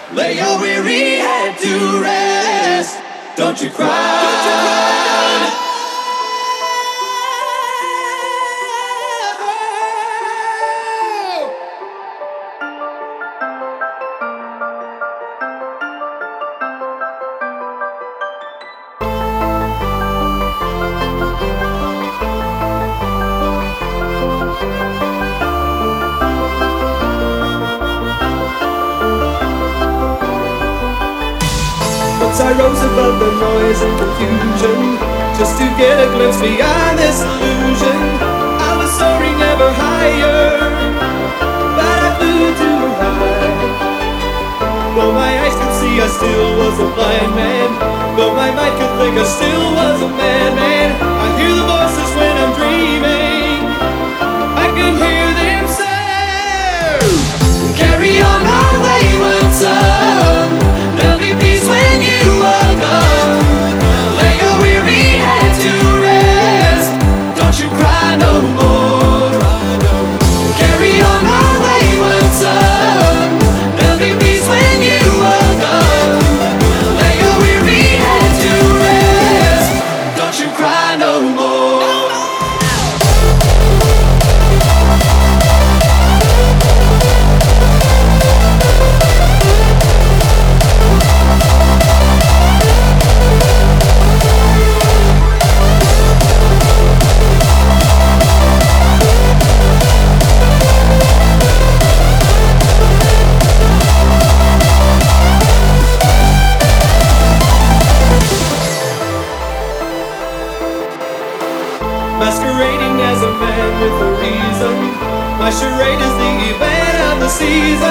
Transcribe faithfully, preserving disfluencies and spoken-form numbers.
Lay your weary head to rest. Don't you cry. Don't you cry. Once I rose above the noise and confusion, just to get a glimpse beyond this illusion. I was soaring ever higher, but I flew too high. Though my eyes could see, I still was a blind man. Though my mind could think, I still was a madman. I hear the voices when I'm dreaming. I can hear them say, carry on our wayward son. There'll be peace when you are gone. Lay your weary head to rest. Don't you cry no more. Carry on our wayward son. There'll be peace when you are gone. Lay your weary head to rest. Don't you cry no more. masquerading as a man with a reason. My charade is the event of the season.